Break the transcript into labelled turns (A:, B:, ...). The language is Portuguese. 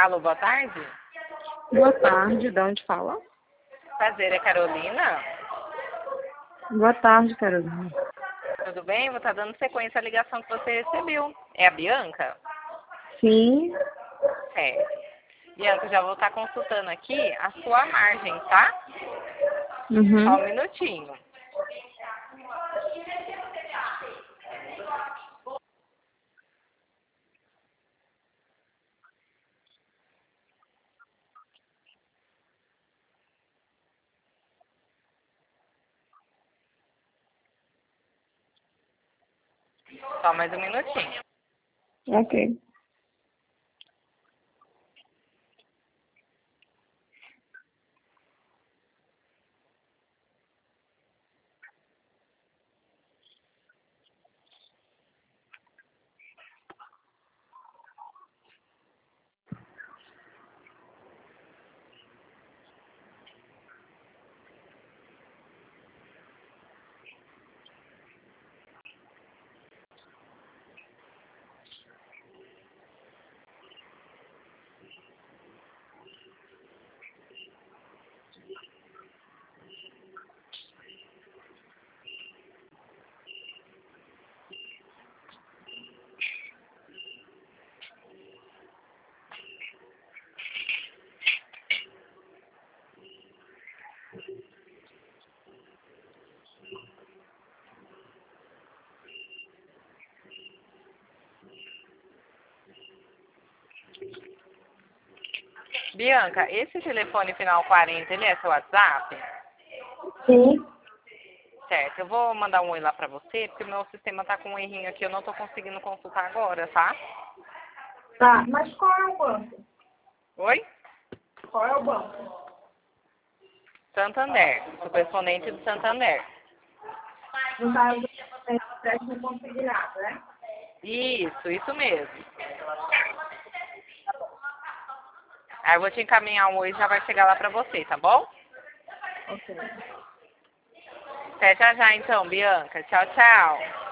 A: Alô, boa tarde.
B: Boa tarde, de onde fala?
A: Prazer, é Carolina?
B: Boa tarde, Carolina.
A: Tudo bem? Vou estar dando sequência à ligação que você recebeu. É a Bianca?
B: Sim.
A: Certo. Bianca, já vou estar consultando aqui a sua margem, tá? Só um minutinho. Só mais um minutinho.
B: Ok.
A: Bianca, esse telefone final 40, ele é seu WhatsApp?
B: Sim.
A: Certo, eu vou mandar um oi lá pra você, porque o meu sistema tá com um errinho aqui, eu não tô conseguindo consultar agora, tá?
B: Tá, mas qual é o banco?
A: Oi?
B: Qual é o banco?
A: Santander, superexponente do Santander.
B: No caso, é empréstimo consignado, né?
A: Isso mesmo. Aí eu vou te encaminhar um oi e já vai chegar lá pra você, tá bom?
B: Ok.
A: Até já já então, Bianca. Tchau, tchau.